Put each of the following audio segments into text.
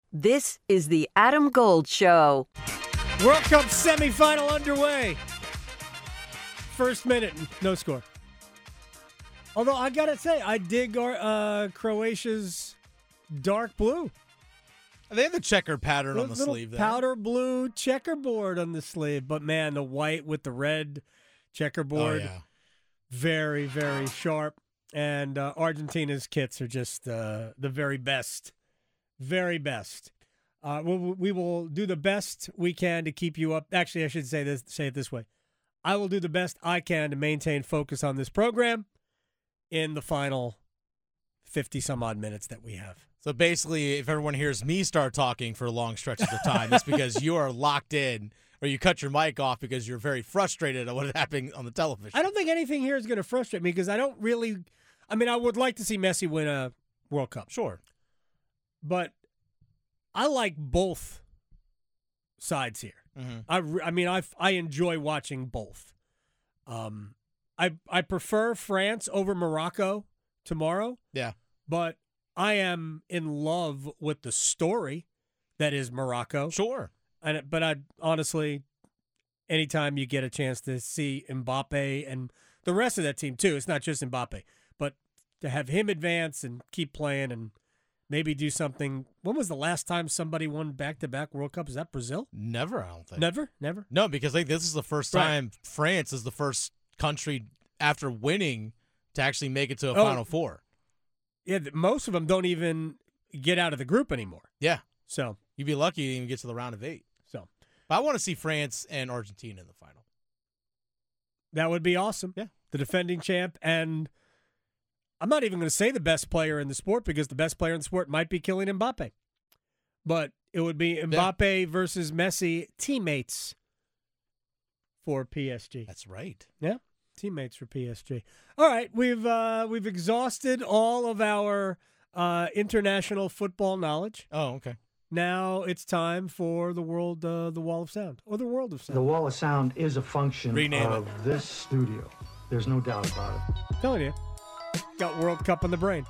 This is the Adam Gold Show. World Cup semifinal underway. First minute, no score. Although I gotta say, I dig Croatia's dark blue. They have the checker pattern on the sleeve there. Powder blue checkerboard on the sleeve. But man, the white with the red checkerboard. Oh, yeah. Very, very sharp. And Argentina's kits are just the very best. Very best. We will do the best we can to keep you up. Actually, I should say it this way. I will do the best I can to maintain focus on this program in the final 50-some-odd minutes that we have. So basically, if everyone hears me start talking for long stretches of time, it's because you are locked in, or you cut your mic off because you're very frustrated at what is happening on the television. I don't think anything here is going to frustrate me because I don't really – I mean, I would like to see Messi win a World Cup. Sure. But I like both sides here. Mm-hmm. I enjoy watching both. I prefer France over Morocco tomorrow. Yeah. But I am in love with the story that is Morocco. Sure. But I honestly, anytime you get a chance to see Mbappe and the rest of that team too, it's not just Mbappe, but to have him advance and keep playing and maybe do something. When was the last time somebody won back-to-back World Cup? Is that Brazil? Never, I don't think. Never? No, because I think this is the first time France is the first country after winning to actually make it to a Final Four. Yeah, most of them don't even get out of the group anymore. Yeah. So you'd be lucky to even get to the round of 8. So, but I want to see France and Argentina in the final. That would be awesome. Yeah. The defending champ, and I'm not even going to say the best player in the sport because the best player in the sport might be Kylian Mbappe. But it would be Mbappe versus Messi, teammates for PSG. That's right. Yeah. Teammates for PSG. All right, we've exhausted all of our international football knowledge. Oh, okay. Now it's time for the Wall of Sound, or the World of Sound. The Wall of Sound is a function of this studio. There's no doubt about it. I'm telling you, got World Cup on the brain.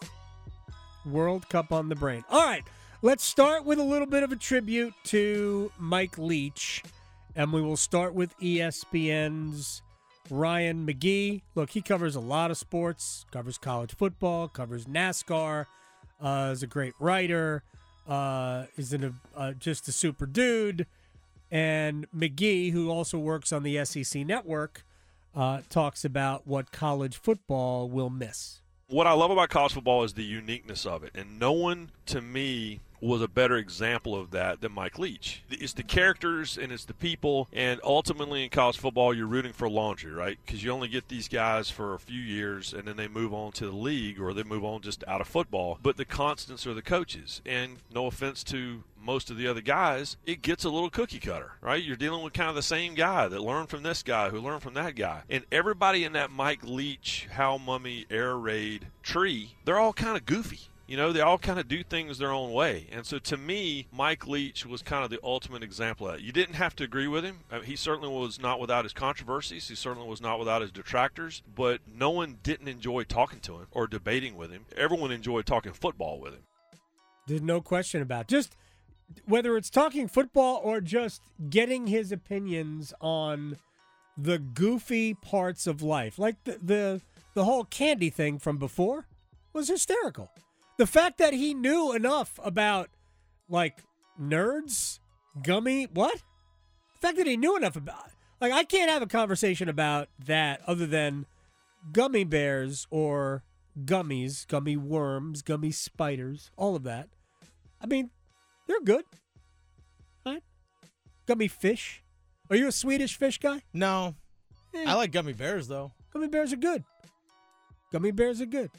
World Cup on the brain. All right, let's start with a little bit of a tribute to Mike Leach, and we will start with ESPN's Ryan McGee. Look, he covers a lot of sports, covers college football, covers NASCAR, is a great writer, is just a super dude. And McGee, who also works on the SEC network, talks about what college football will miss. What I love about college football is the uniqueness of it, and no one, to me, was a better example of that than Mike Leach. It's the characters and it's the people, and ultimately in college football you're rooting for laundry, right? Because you only get these guys for a few years and then they move on to the league or they move on just out of football. But the constants are the coaches, and no offense to most of the other guys, it gets a little cookie cutter, right? You're dealing with kind of the same guy that learned from this guy who learned from that guy. And everybody in that Mike Leach, Hal Mumme, Air Raid tree, they're all kind of goofy. You know, they all kind of do things their own way. And so to me, Mike Leach was kind of the ultimate example of that. You didn't have to agree with him. I mean, he certainly was not without his controversies. He certainly was not without his detractors. But no one didn't enjoy talking to him or debating with him. Everyone enjoyed talking football with him. There's no question about it. Just whether it's talking football or just getting his opinions on the goofy parts of life. Like the whole candy thing from before was hysterical. The fact that he knew enough about, like, nerds, gummy, what? The fact that he knew enough about, like, I can't have a conversation about that other than gummy bears or gummies, gummy worms, gummy spiders, all of that. I mean, they're good. Right? Gummy fish. Are you a Swedish fish guy? No. I like gummy bears, though. Gummy bears are good. Gummy bears are good.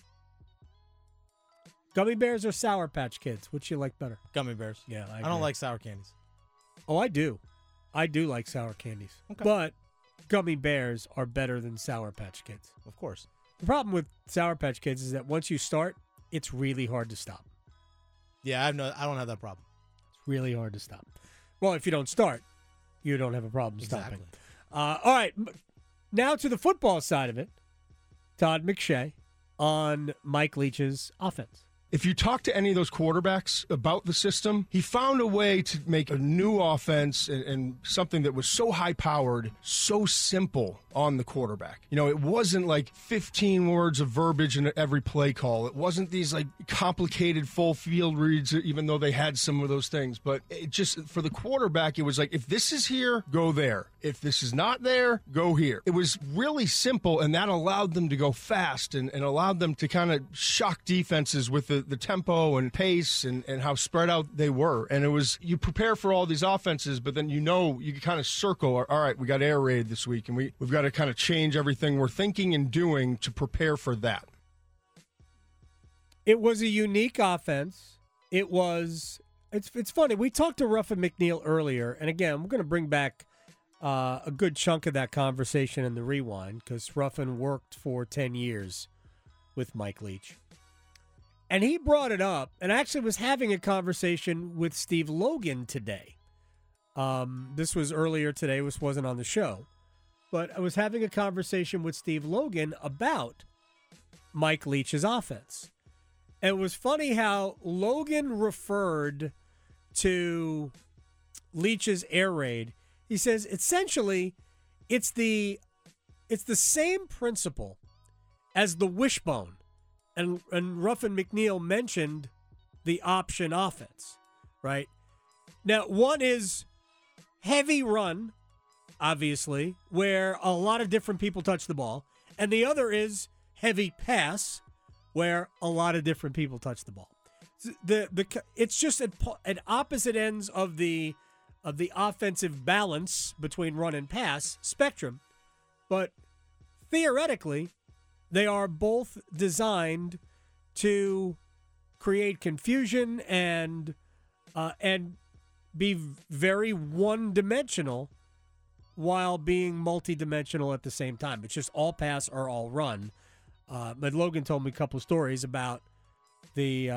Gummy bears or Sour Patch Kids? Which you like better? Gummy bears. Yeah, I don't like sour candies. Oh, I do. I do like sour candies. Okay. But gummy bears are better than Sour Patch Kids. Of course. The problem with Sour Patch Kids is that once you start, it's really hard to stop. Yeah, I don't have that problem. It's really hard to stop. Well, if you don't start, you don't have a problem stopping. All right. Now to the football side of it. Todd McShay on Mike Leach's offense. If you talk to any of those quarterbacks about the system, he found a way to make a new offense and something that was so high-powered, so simple on the quarterback. You know, it wasn't like 15 words of verbiage in every play call. It wasn't these like complicated full field reads, even though they had some of those things. But it just, for the quarterback, it was like, if this is here, go there. If this is not there, go here. It was really simple, and that allowed them to go fast and allowed them to kind of shock defenses with the tempo and pace and how spread out they were. And it was, you prepare for all these offenses, but then you can kind of circle, all right, we got air raid this week, and we've got to kind of change everything we're thinking and doing to prepare for that. It was a unique offense. It's funny. We talked to Ruffin McNeil earlier, and again, we're going to bring back a good chunk of that conversation in the rewind because Ruffin worked for 10 years with Mike Leach. And he brought it up, and actually was having a conversation with Steve Logan today. This was earlier today. This wasn't on the show. But I was having a conversation with Steve Logan about Mike Leach's offense. And it was funny how Logan referred to Leach's air raid. He says, essentially, it's the same principle as the wishbone. And Ruffin McNeil mentioned the option offense, right? Now, one is heavy run, obviously, where a lot of different people touch the ball. And the other is heavy pass, where a lot of different people touch the ball. It's just at opposite ends of the offensive balance between run and pass spectrum. But theoretically, they are both designed to create confusion and be very one-dimensional while being multi-dimensional at the same time. It's just all pass or all run. But Logan told me a couple of stories about the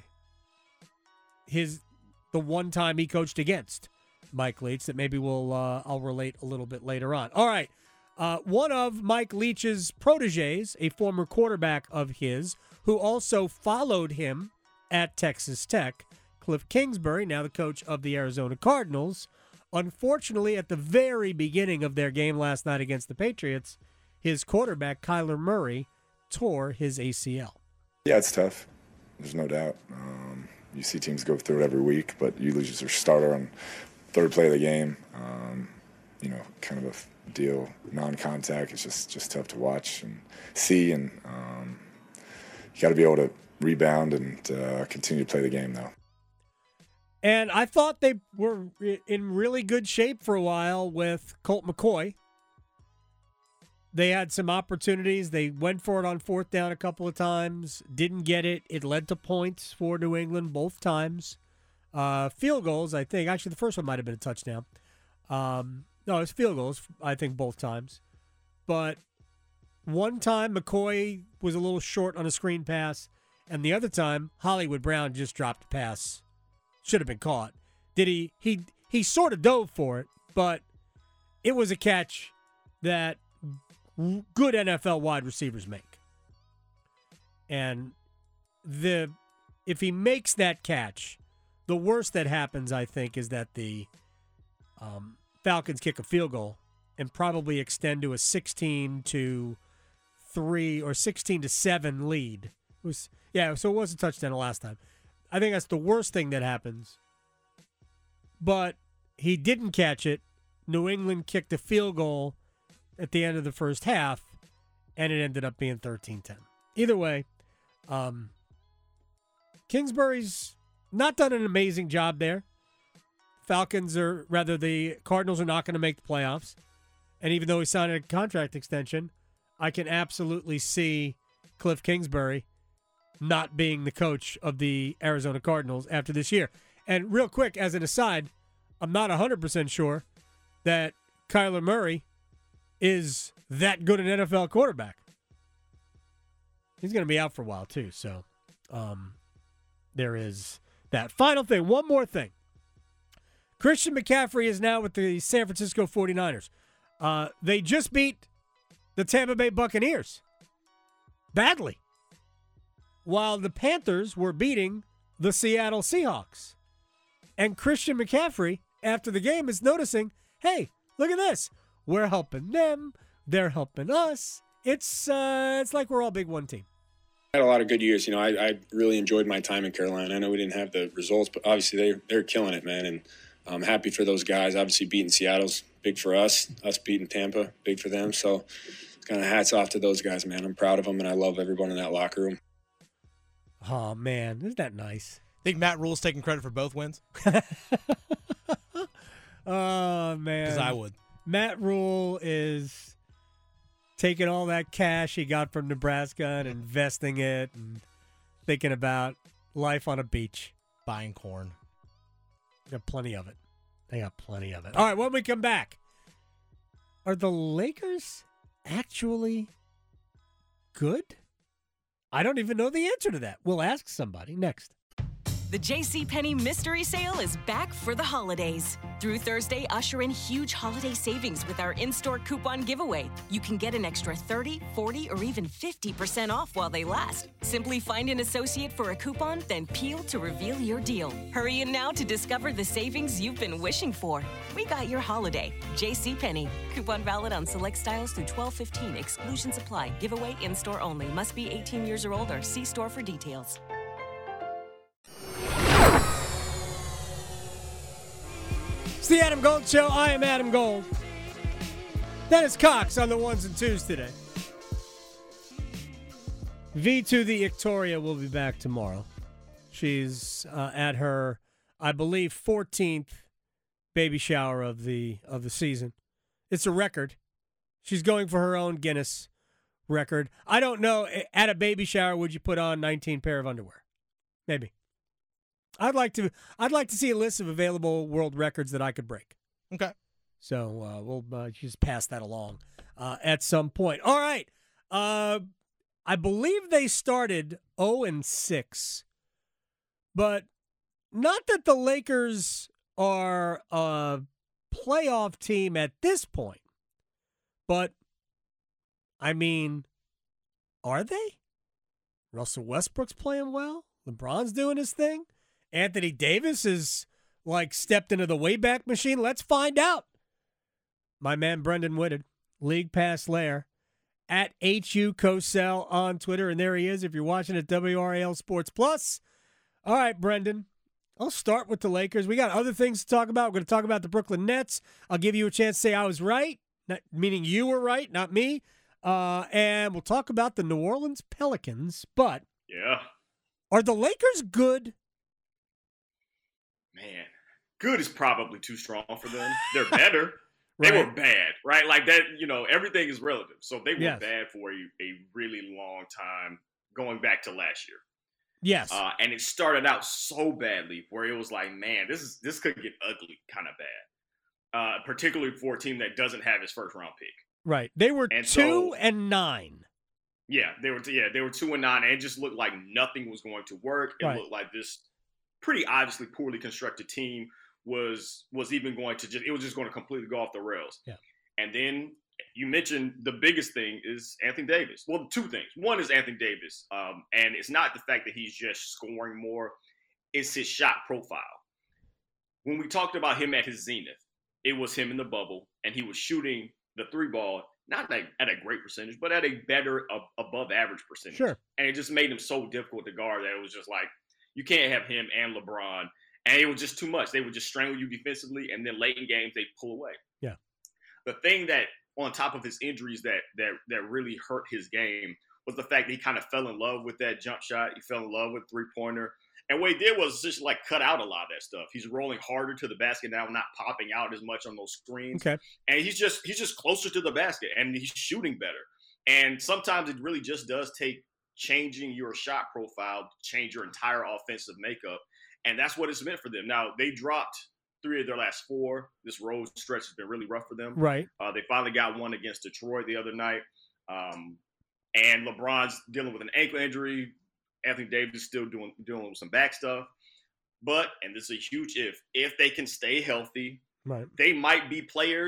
one time he coached against Mike Leach that maybe I'll relate a little bit later on. All right. One of Mike Leach's proteges, a former quarterback of his, who also followed him at Texas Tech, Cliff Kingsbury, now the coach of the Arizona Cardinals. Unfortunately, at the very beginning of their game last night against the Patriots, his quarterback, Kyler Murray, tore his ACL. Yeah, it's tough. There's no doubt. You see teams go through it every week, but you lose your starter on third play of the game. Kind of a deal, non-contact. It's just tough to watch and see, and you got to be able to rebound and continue to play the game, though. And I thought they were in really good shape for a while with Colt McCoy. They had some opportunities. They went for it on fourth down a couple of times, didn't get it. It led to points for New England both times. Field goals, I think. Actually, the first one might have been a touchdown. No, it was field goals, I think, both times. But one time, McCoy was a little short on a screen pass, and the other time, Hollywood Brown just dropped a pass. Should have been caught. Did he? He sort of dove for it, but it was a catch that good NFL wide receivers make. And if he makes that catch, the worst that happens, I think, is that the Falcons kick a field goal and probably extend to a 16-3 or 16-7 lead. So it was a touchdown the last time. I think that's the worst thing that happens. But he didn't catch it. New England kicked a field goal at the end of the first half, and it ended up being 13-10. Either way, Kingsbury's not done an amazing job there. The Cardinals are not going to make the playoffs. And even though he signed a contract extension, I can absolutely see Cliff Kingsbury not being the coach of the Arizona Cardinals after this year. And real quick, as an aside, I'm not 100% sure that Kyler Murray is that good an NFL quarterback. He's going to be out for a while, too. So there is that. Final thing, one more thing. Christian McCaffrey is now with the San Francisco 49ers. They just beat the Tampa Bay Buccaneers badly. while the Panthers were beating the Seattle Seahawks. And Christian McCaffrey, after the game, is noticing, hey, look at this. We're helping them. They're helping us. It's like we're all big one team. I had a lot of good years. I really enjoyed my time in Carolina. I know we didn't have the results, but obviously they're killing it, man. And I'm happy for those guys. Obviously beating Seattle's big for us. Us beating Tampa, big for them. So kind of hats off to those guys, man. I'm proud of them, and I love everyone in that locker room. Oh, man. Isn't that nice? Think Matt Rule's taking credit for both wins? Oh, man. Because I would. Matt Rule is taking all that cash he got from Nebraska and investing it and thinking about life on a beach. Buying corn. They got plenty of it. All right, when we come back, are the Lakers actually good? I don't even know the answer to that. We'll ask somebody next. The JCPenney Mystery Sale is back for the holidays. Through Thursday, usher in huge holiday savings with our in-store coupon giveaway. You can get an extra 30, 40, or even 50% off while they last. Simply find an associate for a coupon, then peel to reveal your deal. Hurry in now to discover the savings you've been wishing for. We got your holiday. JCPenney. Coupon valid on select styles through 12/15. Exclusions apply. Giveaway in-store only. Must be 18 years or older. See store for details. It's the Adam Gold Show. I am Adam Gold. Dennis Cox on the ones and twos today. V2 the Victoria will be back tomorrow. She's at her, I believe, 14th baby shower of the season. It's a record. She's going for her own Guinness record. I don't know. At a baby shower, would you put on 19 pair of underwear? Maybe. I'd like to see a list of available world records that I could break. Okay. So we'll just pass that along at some point. All right. I believe they started 0-6, but not that the Lakers are a playoff team at this point. But, I mean, are they? Russell Westbrook's playing well. LeBron's doing his thing. Anthony Davis is stepped into the Wayback Machine. Let's find out. My man Brendan Whitted, League Pass Lair, at HU Cosell on Twitter. And there he is if you're watching at WRAL Sports Plus. All right, Brendan, I'll start with the Lakers. We got other things to talk about. We're going to talk about the Brooklyn Nets. I'll give you a chance to say I was right, meaning you were right, not me. And we'll talk about the New Orleans Pelicans. But yeah, are the Lakers good? Man, good is probably too strong for them. They're better. They were bad, right? Like that, everything is relative. So they were bad for a really long time, going back to last year. Yes. And it started out so badly where it was like, man, this could get ugly kind of bad, particularly for a team that doesn't have its first round pick. Right. They were 2-9. Yeah, they were 2-9, and it just looked like nothing was going to work. It looked like this pretty obviously poorly constructed team was even going to it was just going to completely go off the rails. Yeah. And then you mentioned the biggest thing is Anthony Davis. Well, two things. One is Anthony Davis, and it's not the fact that he's just scoring more. It's his shot profile. When we talked about him at his zenith, it was him in the bubble, and he was shooting the three ball, not at a great percentage, but at a better above average percentage. Sure. And it just made him so difficult to guard that it was just like, you can't have him and LeBron. And it was just too much. They would just strangle you defensively, and then late in games, they pull away. Yeah. The thing that, on top of his injuries that really hurt his game was the fact that he kind of fell in love with that jump shot. He fell in love with three-pointer. And what he did was just cut out a lot of that stuff. He's rolling harder to the basket now, not popping out as much on those screens. Okay. And he's just closer to the basket, and he's shooting better. And sometimes it really just does take changing your shot profile to change your entire offensive makeup. And that's what it's meant for them. Now, they dropped 3 of their last 4. This road stretch has been really rough for them. Right. They finally got one against Detroit the other night. And LeBron's dealing with an ankle injury. Anthony Davis is still dealing with some back stuff. But, and this is a huge if they can stay healthy, right, they might be players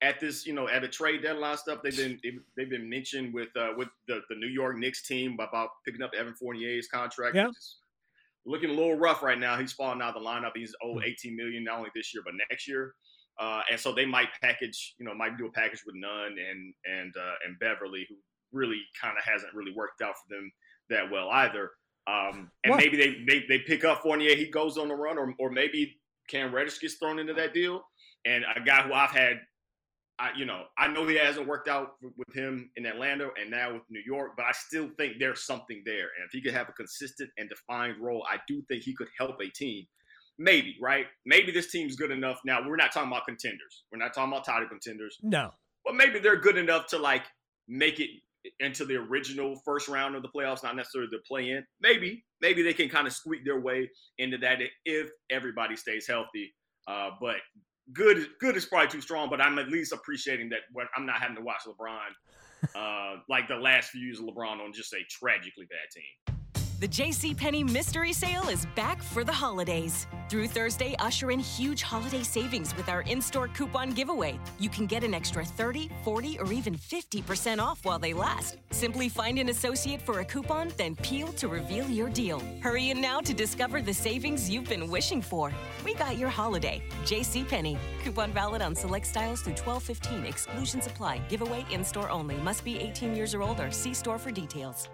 at this, at the trade deadline stuff, they've been mentioned with the New York Knicks team about picking up Evan Fournier's contract. Yeah. Which is looking a little rough right now. He's falling out of the lineup. He's owed $18 million not only this year but next year. And so they might might do a package with Nunn and Beverly, who really kind of hasn't really worked out for them that well either. Maybe they pick up Fournier, he goes on the run, or maybe Cam Reddish gets thrown into that deal. And a guy who I've had, I know he hasn't worked out with him in Atlanta and now with New York, but I still think there's something there. And if he could have a consistent and defined role, I do think he could help a team. Maybe, right? Maybe this team's good enough. Now, we're not talking about contenders. We're not talking about title contenders. No. But maybe they're good enough to, make it into the original first round of the playoffs, not necessarily the play-in. Maybe they can kind of squeak their way into that if everybody stays healthy. But good is probably too strong, but I'm at least appreciating that I'm not having to watch LeBron like the last few years of LeBron on just a tragically bad team. The JCPenney Mystery Sale is back for the holidays. Through Thursday, usher in huge holiday savings with our in-store coupon giveaway. You can get an extra 30, 40, or even 50% off while they last. Simply find an associate for a coupon, then peel to reveal your deal. Hurry in now to discover the savings you've been wishing for. We got your holiday. JCPenney. Coupon valid on select styles through 12/15. Exclusions apply. Giveaway in-store only. Must be 18 years or older. See store for details.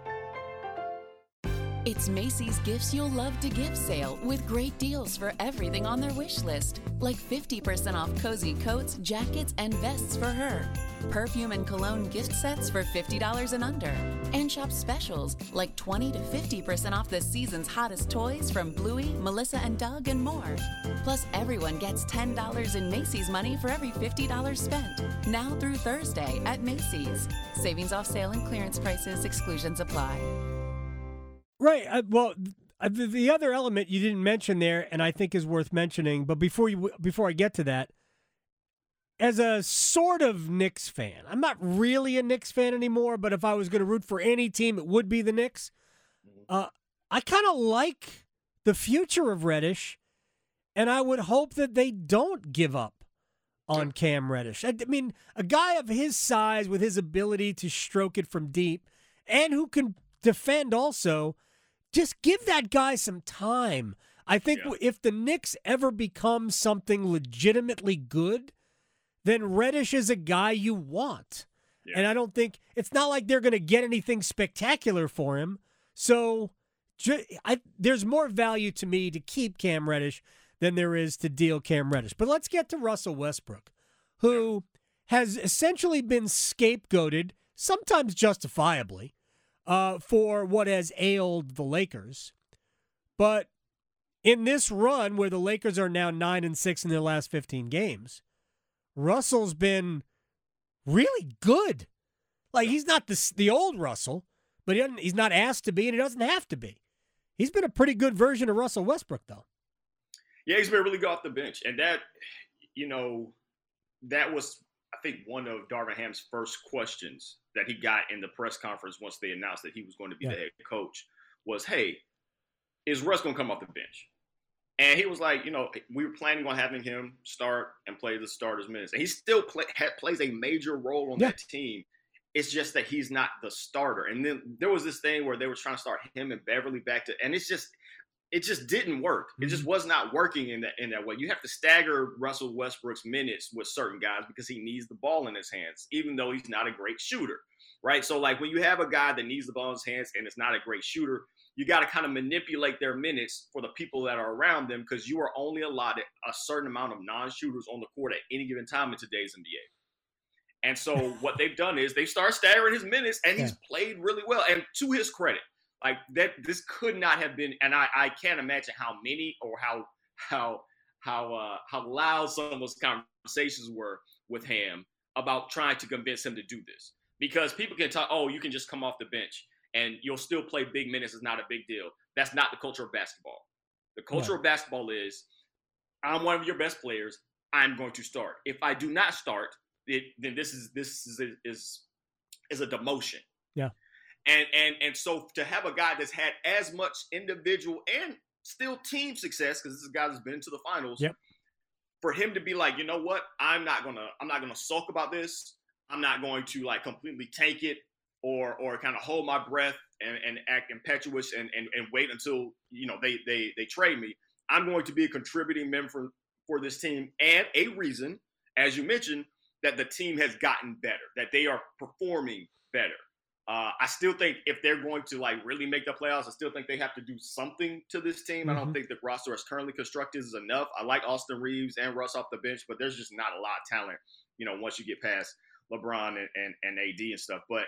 It's Macy's Gifts You'll Love to Give sale with great deals for everything on their wish list, like 50% off cozy coats, jackets, and vests for her, perfume and cologne gift sets for $50 and under, and shop specials like 20 to 50% off the season's hottest toys from Bluey, Melissa & Doug, and more. Plus, everyone gets $10 in Macy's money for every $50 spent, now through Thursday at Macy's. Savings off sale and clearance prices, exclusions apply. Right. The other element you didn't mention there, and I think is worth mentioning, but before I get to that, as a sort of Knicks fan, I'm not really a Knicks fan anymore, but if I was going to root for any team, it would be the Knicks. I kind of like the future of Reddish, and I would hope that they don't give up on Cam Reddish. I mean, a guy of his size with his ability to stroke it from deep and who can defend also, just give that guy some time. I think if the Knicks ever become something legitimately good, then Reddish is a guy you want. Yeah. And I don't think – it's not like they're going to get anything spectacular for him. So there's more value to me to keep Cam Reddish than there is to deal Cam Reddish. But let's get to Russell Westbrook, who has essentially been scapegoated, sometimes justifiably, for what has ailed the Lakers. But in this run where the Lakers are now 9-6 in their last 15 games, Russell's been really good. Like, he's not the old Russell, but he's not asked to be, and he doesn't have to be. He's been a pretty good version of Russell Westbrook, though. Yeah, he's been really good off the bench. And that, that was, I think, one of Darvin Ham's first questions that he got in the press conference once they announced that he was going to be the head coach was, hey, is Russ going to come off the bench? And he was like, we were planning on having him start and play the starters minutes. And he still plays a major role on that team. It's just that he's not the starter. And then there was this thing where they were trying to start him and Beverly back to – and it just didn't work. It just was not working in that way. You have to stagger Russell Westbrook's minutes with certain guys because he needs the ball in his hands, even though he's not a great shooter, right? So, like, when you have a guy that needs the ball in his hands and is not a great shooter, you got to kind of manipulate their minutes for the people that are around them because you are only allotted a certain amount of non-shooters on the court at any given time in today's NBA. And so what they've done is they start staggering his minutes, and he's played really well. And to his credit, like that, this could not have been, and I can't imagine how many or how loud some of those conversations were with Ham about trying to convince him to do this. Because people can talk, oh, you can just come off the bench and you'll still play big minutes. It's not a big deal. That's not the culture of basketball. The culture of basketball is, I'm one of your best players. I'm going to start. If I do not start, then this is a demotion. Yeah. And so to have a guy that's had as much individual and still team success, because this is a guy that's been to the finals, for him to be like, you know what, I'm not gonna sulk about this. I'm not going to like completely tank it or kind of hold my breath and act impetuous and wait until, you know, they trade me. I'm going to be a contributing member for this team, and a reason, as you mentioned, that the team has gotten better, that they are performing better. I still think if they're going to like really make the playoffs, I still think they have to do something to this team. I don't think the roster as currently constructed is enough. I like Austin Reeves and Russ off the bench, but there's just not a lot of talent, you know, once you get past LeBron and AD and stuff. But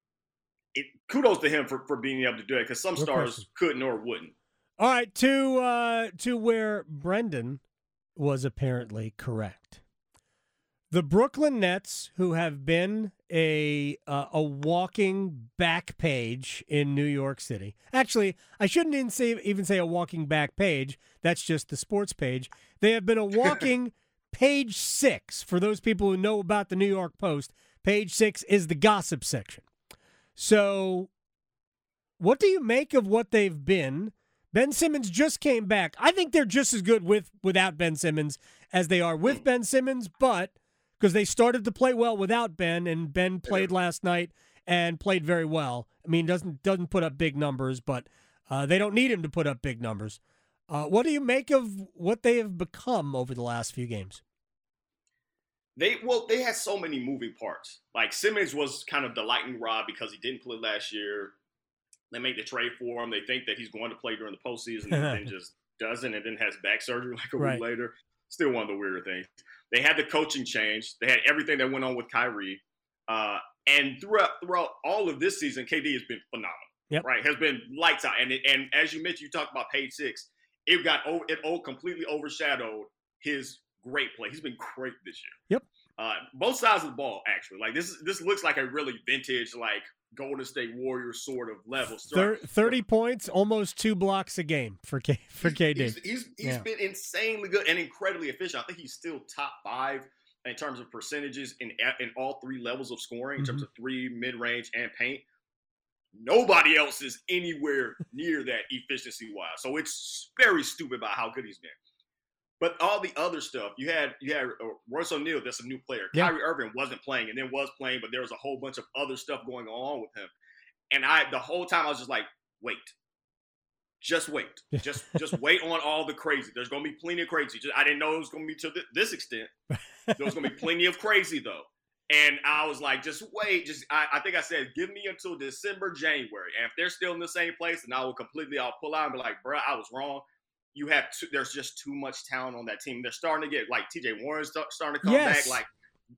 kudos to him for being able to do it, because some stars couldn't or wouldn't. All right, to where Brendan was apparently correct. The Brooklyn Nets, who have been a walking back page in New York City. Actually, I shouldn't even say a walking back page. That's just the sports page. They have been a walking page 6. For those people who know about the New York Post, page 6 is the gossip section. So what do you make of what they've been? Ben Simmons just came back. I think they're just as good without Ben Simmons as they are with Ben Simmons, but because they started to play well without Ben, and Ben played last night and played very well. I mean, doesn't put up big numbers, but they don't need him to put up big numbers. What do you make of what they have become over the last few games? They had so many moving parts. Like Simmons was kind of the lightning rod because he didn't play last year. They make the trade for him. They think that he's going to play during the postseason and then just doesn't, and then has back surgery like a week later. Still one of the weirder things. They had the coaching change. They had everything that went on with Kyrie. And throughout all of this season, KD has been phenomenal, right? Has been lights out. And as you mentioned, you talked about page 6. It completely overshadowed his great play. He's been great this year. Both sides of the ball, actually. Like this looks like a really vintage, like Golden State Warriors sort of level. 30 points, almost 2 blocks a game for KD. He's been insanely good and incredibly efficient. I think he's still top 5 in terms of percentages in all 3 levels of scoring, in terms of 3, mid-range, and paint. Nobody else is anywhere near that efficiency-wise. So it's very stupid about how good he's been. But all the other stuff, you had Royce O'Neal, that's a new player. Kyrie Irving wasn't playing and then was playing, but there was a whole bunch of other stuff going on with him. And the whole time I was just like, wait. Just wait. Just wait on all the crazy. There's going to be plenty of crazy. I didn't know it was going to be to this extent. There was going to be plenty of crazy, though. And I was like, just wait. I think I said, give me until December, January. And if they're still in the same place, then I'll pull out and be like, bro, I was wrong. There's just too much talent on that team. They're starting to get like TJ Warren's starting to come back. Like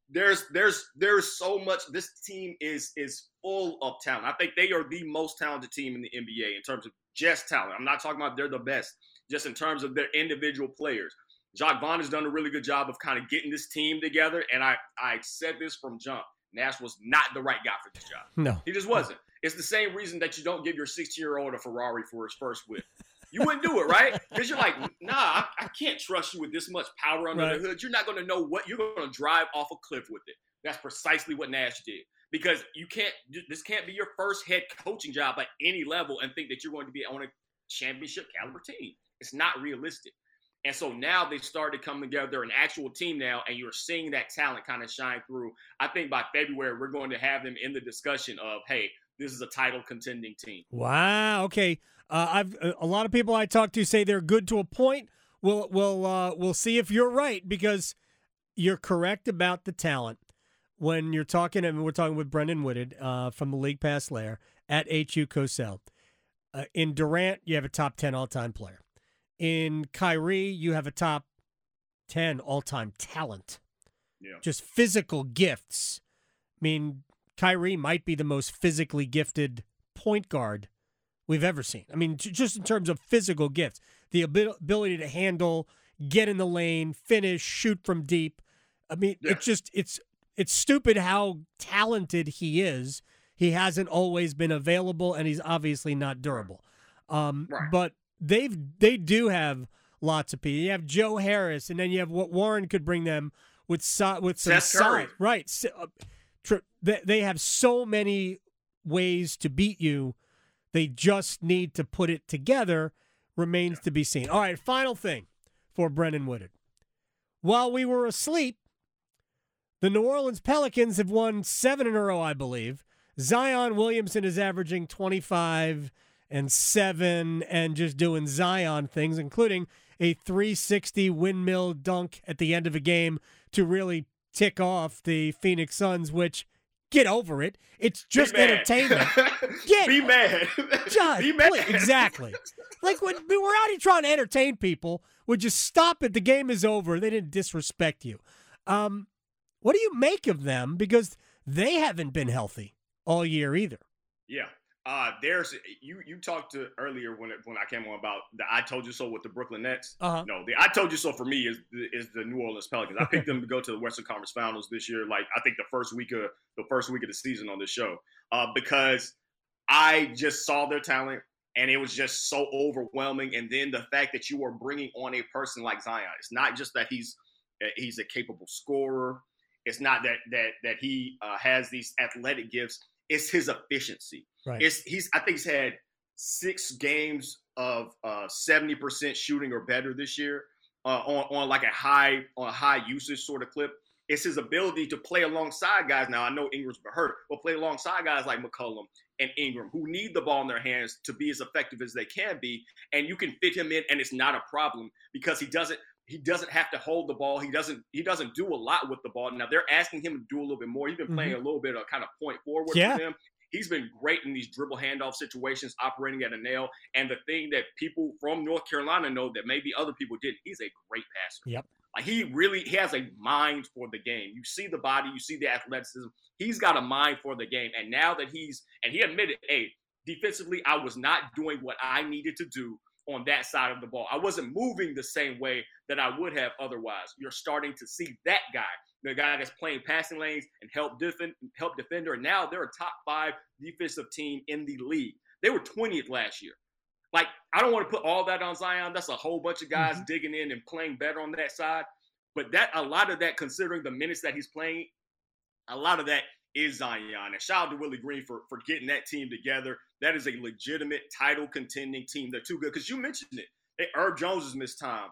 there's so much. This team is full of talent. I think they are the most talented team in the NBA in terms of just talent. I'm not talking about they're the best, just in terms of their individual players. Jacques Vaughn has done a really good job of kind of getting this team together. And I said this from jump. Nash was not the right guy for this job. No, he just wasn't. It's the same reason that you don't give your 16-year-old a Ferrari for his first whip. You wouldn't do it, right? Because you're like, nah, I can't trust you with this much power under the hood. You're not going to know what you're going to drive off a cliff with it. That's precisely what Nash did. Because this can't be your first head coaching job at any level and think that you're going to be on a championship caliber team. It's not realistic. And so now they started to come together. They're an actual team now, and you're seeing that talent kind of shine through. I think by February, we're going to have them in the discussion of, hey, this is a title contending team. Wow. Okay. A lot of people I talk to say they're good to a point. We'll see if you're right, because you're correct about the talent. When you're talking, and we're talking with Brendan Wooded from the League Pass Lair at HU Cosell. In Durant, you have a top 10 all-time player. In Kyrie, you have a top 10 all-time talent. Yeah. Just physical gifts. I mean, Kyrie might be the most physically gifted point guard we've ever seen. I mean, just in terms of physical gifts, the ability to handle, get in the lane, finish, shoot from deep. I mean, it's stupid how talented he is. He hasn't always been available, and he's obviously not durable. But they do have lots of people. You have Joe Harris, and then you have what Warren could bring them with some size. Right. They have so many ways to beat you. They just need to put it together. Remains to be seen. All right, final thing for Brendan Wooded. while we were asleep, the New Orleans Pelicans have won 7 in a row, I believe. Zion Williamson is averaging 25 and 7 and just doing Zion things, including a 360 windmill dunk at the end of a game to really tick off the Phoenix Suns, which, get over it. It's just entertainment. Be mad. Just, be mad. Please, exactly. Like when we're out here trying to entertain people, would you stop it? The game is over. They didn't disrespect you. What do you make of them? Because they haven't been healthy all year either. Yeah. There's you talked to earlier when I came on about the I told you so with the Brooklyn Nets. Uh-huh. No, the I told you so for me is the New Orleans Pelicans. I picked them to go to the Western Conference Finals this year. Like I think the first week of the season on this show, because I just saw their talent and it was just so overwhelming. And then the fact that you are bringing on a person like Zion, it's not just that he's a capable scorer. It's not that he has these athletic gifts. It's his efficiency. Right. I think he's had 6 games of 70% shooting or better this year on like a high usage sort of clip. It's his ability to play alongside guys. Now I know Ingram's been hurt, but play alongside guys like McCollum and Ingram who need the ball in their hands to be as effective as they can be. And you can fit him in, and it's not a problem because he doesn't have to hold the ball. He doesn't do a lot with the ball. Now they're asking him to do a little bit more. He's been playing a little bit of kind of point forward for them. He's been great in these dribble handoff situations, operating at a nail. And the thing that people from North Carolina know that maybe other people didn't, he's a great passer. Yep. Like he has a mind for the game. You see the body, you see the athleticism. He's got a mind for the game. And now that he admitted, hey, defensively, I was not doing what I needed to do on that side of the ball. I wasn't moving the same way that I would have otherwise. You're starting to see that guy, the guy that's playing passing lanes and help defender. And now they're a top 5 defensive team in the league. They were 20th last year. Like, I don't want to put all that on Zion. That's a whole bunch of guys digging in and playing better on that side. But a lot of that, considering the minutes that he's playing, a lot of that is Zion. And shout out to Willie Green for getting that team together. That is a legitimate title contending team. They're too good. Because you mentioned it. Herb Jones has missed time.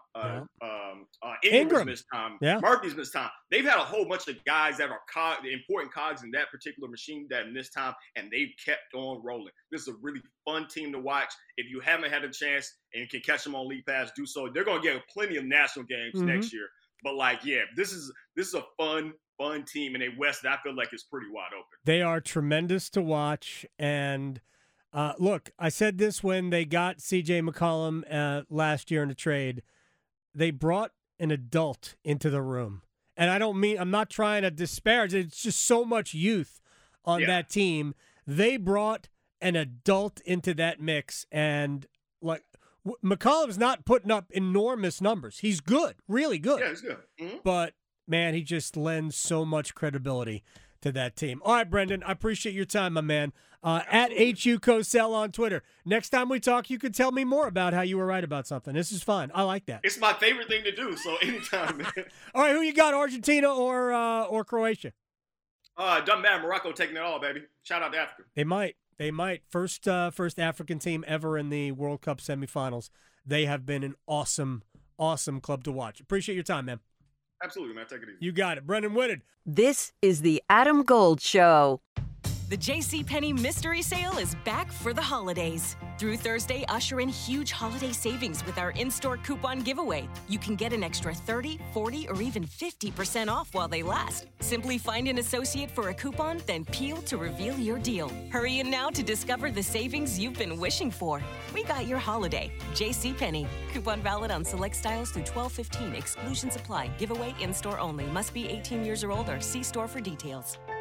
Ingram's missed time. Yeah. Murphy's missed time. They've had a whole bunch of guys that are important cogs in that particular machine that missed time, and they've kept on rolling. This is a really fun team to watch. If you haven't had a chance and you can catch them on League Pass, do so. They're going to get plenty of national games next year. But, this is a fun team in a West that I feel like is pretty wide open. They are tremendous to watch, and look, I said this when they got C.J. McCollum last year in a trade. They brought an adult into the room. And I'm not trying to disparage it. It's just so much youth on that team. They brought an adult into that mix. And, McCollum's not putting up enormous numbers. He's good, really good. Yeah, he's good. Mm-hmm. But, man, he just lends so much credibility to that team. All right, Brendan, I appreciate your time, my man. At HU Cosell on Twitter. Next time we talk, you could tell me more about how you were right about something. This is fun. I like that. It's my favorite thing to do, so anytime, man. All right, who you got, Argentina or Croatia? Doesn't matter. Morocco taking it all, baby. Shout out to Africa. They might. First African team ever in the World Cup semifinals. They have been an awesome club to watch. Appreciate your time, man. Absolutely, man. Take it easy. You got it. Brendan Whitted. This is the Adam Gold Show. The JCPenney Mystery Sale is back for the holidays. Through Thursday, usher in huge holiday savings with our in-store coupon giveaway. You can get an extra 30, 40, or even 50% off while they last. Simply find an associate for a coupon, then peel to reveal your deal. Hurry in now to discover the savings you've been wishing for. We got your holiday. JCPenney. Coupon valid on select styles through 12/15. Exclusions apply. Giveaway in-store only. Must be 18 years or older. See store for details.